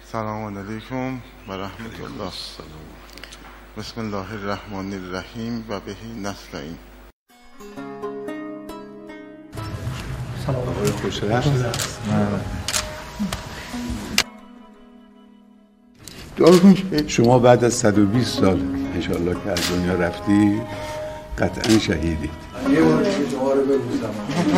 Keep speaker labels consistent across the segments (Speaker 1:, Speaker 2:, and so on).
Speaker 1: سلام علیکم و رحمت الله. بسم الله الرحمن الرحیم و به نستعین.
Speaker 2: سلام علیکم. شما بعد از 120 سال انشاءالله که از دنیا رفتی قطعا شهیدید.
Speaker 3: یه بار دیگه شما رو ببوسم.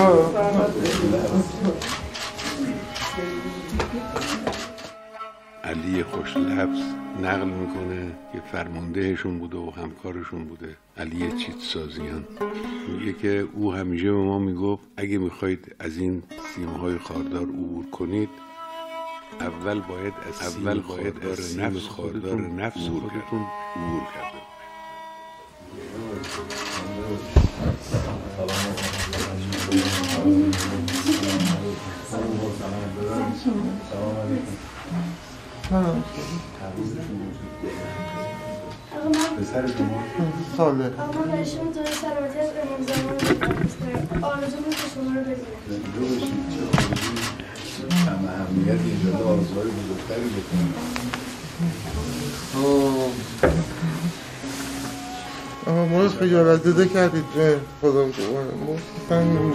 Speaker 2: علی خوشلفظ نقل میکنه که فرماندهشون بوده و همکارشون بوده، علی چیتسازیان. میگه که او همیشه به ما میگفت اگه میخواید از این سیمهای خاردار عبور کنید اول باید از نفس خودتون عبور کرده.
Speaker 3: پسر شما
Speaker 1: ساله
Speaker 4: آقا نشون تو سلامتی از امام زمان آرزو بود که شما رو ببینم.
Speaker 3: همه اهمیت اینجا آرزوهای بزرگتری بکنم.
Speaker 1: ما رو خجالت زده کردید خودم
Speaker 3: خانومتون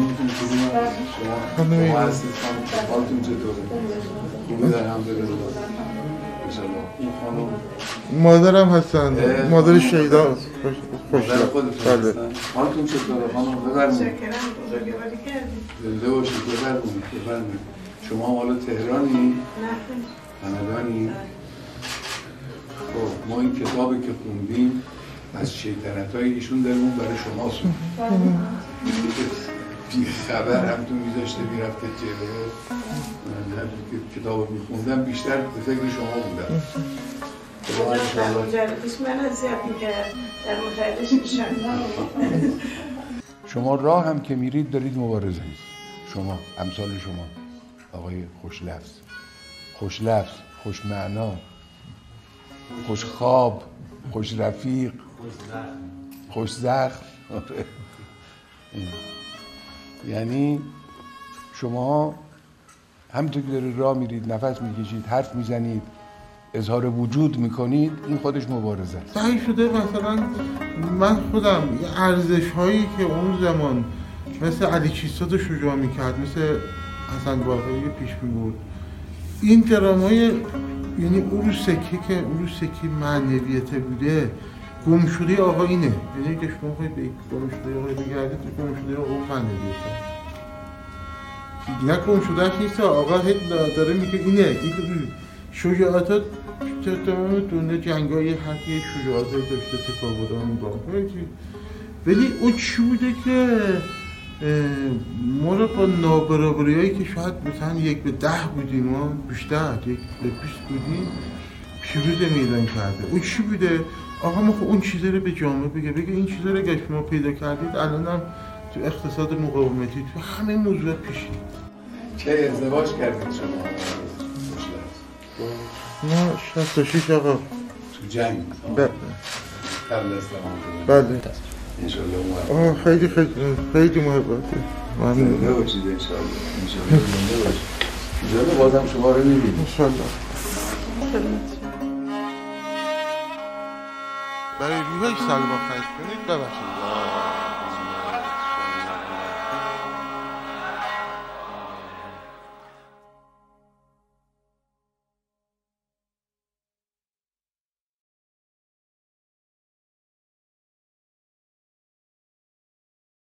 Speaker 3: شما هستید؟ حالتون چطوره؟ خوبی در حمدلله؟ این خانم
Speaker 1: مادرم هستن، مادر شهیدا
Speaker 3: مادر خودتون هستن؟ حالتون چطوره خانم؟ بفرمایید.
Speaker 5: شکرم بزرگواری کردید.
Speaker 3: زنده باشید. بفرمایید. شما حالا تهرانی؟
Speaker 5: نه
Speaker 3: همدانی؟ خب ما این کتابی که خوندیم از شیطنت‌های ایشون درمون برای شما سون بی خبر همتون میذاشته میرفته جلو. من که کتاب میخوندم بیشتر به فکر شما بودم.
Speaker 5: در مجردش من اذیت میکرد، در مجردش میشن.
Speaker 2: شما راه هم که میرید دارید مبارزه. شما امثال شما آقای خوشلفظ، خوش معنا، خوش خواب، خوش رفیق، خوش زخم. یعنی شما همونطور که دارید راه میرید، نفس میکشید، حرف میزنید، اظهار وجود میکنید، این خودش مبارزه است.
Speaker 1: صحیح شده. مثلا من خودم یه ارزش هایی که اون زمان مثل علی چیستاد رو شجاع میکرد، مثل حسن باقری پیش میبرد، این درامای یعنی اون رو سکه معنویت بوده. گمشده آقا اینه، یعنی که شما خواهید به گمشده آقا بگردید، گمشده آقا معنویت نه گمشدهش نیست. آقا داره میگه اینه شجاعت تمام دنیا جنگای حقی شجاعت داشته تکابودان دام. ولی اون چی بوده که ما رو با نابرابری هایی که شاید مثلا 1 به 10 بودیم، ما بیشتر 1 به 20 بودیم، پیروز میدان کرده. اون چی بوده؟ آقا ما خب اون چیزا رو به جامعه بگه این چیزا رو اگه شما پیدا کردید الان هم تو اقتصاد مقاومتی تو همه موضوعات پیشید.
Speaker 3: چه ازدواج کردید شما؟
Speaker 1: ما 66 آقا
Speaker 3: تو جنگ؟
Speaker 1: بله.
Speaker 3: قبل از تمام
Speaker 1: بله.
Speaker 3: انشالله
Speaker 1: خیلی محبته.
Speaker 3: زنده باشید انشالله. زنده باشید. انشالله بازم شما رو میبینیم
Speaker 1: انشالله. برای روحش سلام خرج کنید. ببخشید